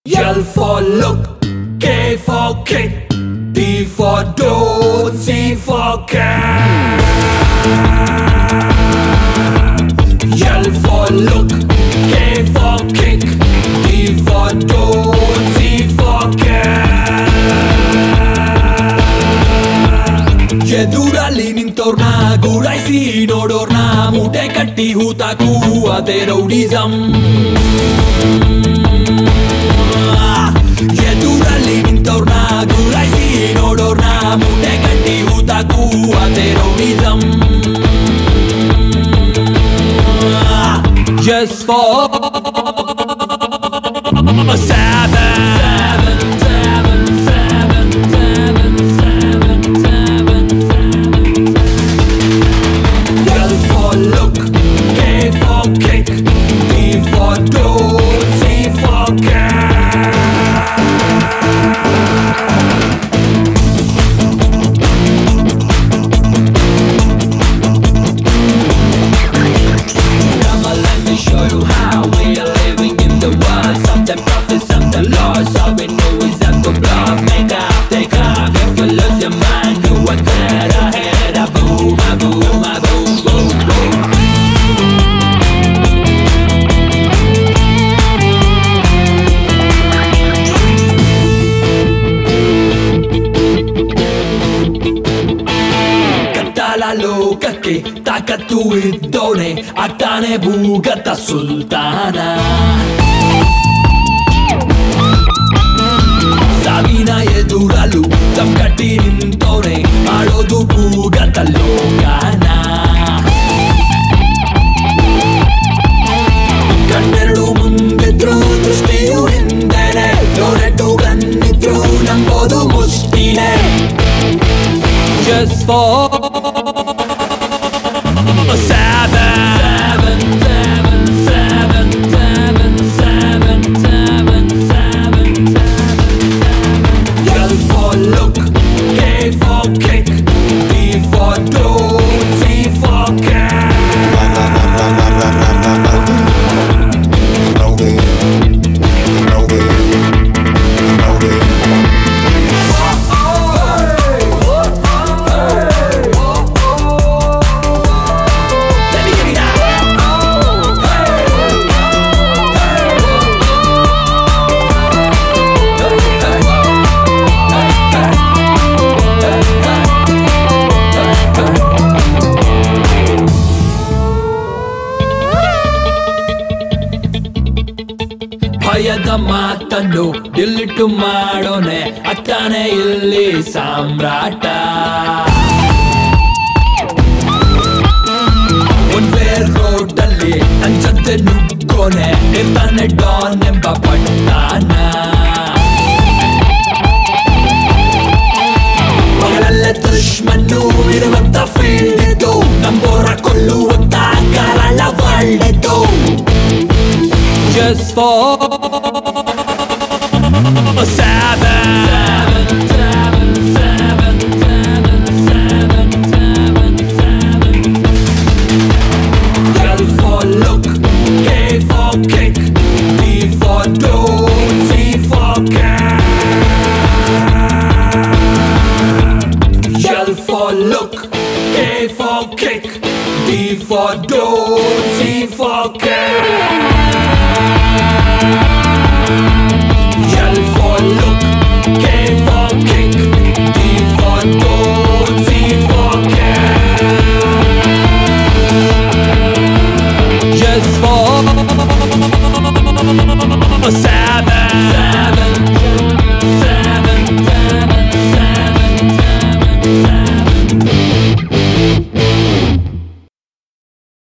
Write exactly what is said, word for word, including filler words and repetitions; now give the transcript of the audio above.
L for look, K for kick, D for don't, C for cat. L for look, K for kick, D for don't, C for cat. ಎದುರಲ್ಲಿ ನಿಂತೋರ್ನ ಗುರಾಯಿಸಿ ನೋಡೋರ್ನ ಮೂಟೆ ಕಟ್ಟಿ ಹೂತಾಕು ಅದೇ rowdyism. ಎದುರಲ್ಲಿ ನಿಂತೋರ್ನ ಗುರಾಯಿಸಿ ನೋಡೋರ್ನ ಮೂಟೆ ಕಟ್ಟಿ ಹೂತಾಕು ಅದೇ rowdyism. Just for seven, seven, seven, seven, seven, seven, seven, seven. L for look, K for kick, D for don't, C for cat. Show you how we are living in the world. Something profit, something loss. All we know is that the bluff. Make up, take off. If you lose your mind, you are dead ahead. A boom, a boom, a boom, boom, boom. Cantala lokake, takatu iddone, attane bugata sultana. Savina eduralu, tamkati nintone, adodu bugata lokana. Kanneru mundidru, drustiyu hindene, loretu gannidru, nambodu mustine. Just for seven, seven, seven, seven, seven, seven, seven, seven, seven. L for look, K for kick, D for don't, C for cat. ಭಯದ ಮಾತನ್ನು delete ಮಾಡೋನೆ ಅತ್ತಾನೆ ಇಲ್ಲಿ ಸಾಮ್ರಾಟ. ಒಂದೇ road ಅಲ್ಲಿ ನನ್ ಜೊತೆ ನುಗ್ಗೋನೆ ಇರ್ತಾನೆ Don ಎಂಬ ಪಟ್ಟಾನ. ಮಗಳಲ್ಲೇ ದುಶ್ಮನ್ನು ಇರುವಂತ ಫೀಲ್ಡ್ ಇದು, ನಂಬೋರ ಕೊಲ್ಲುವಂತ ಕರಾಳ ವರ್ಲ್ಡ್ ಇದು. Just for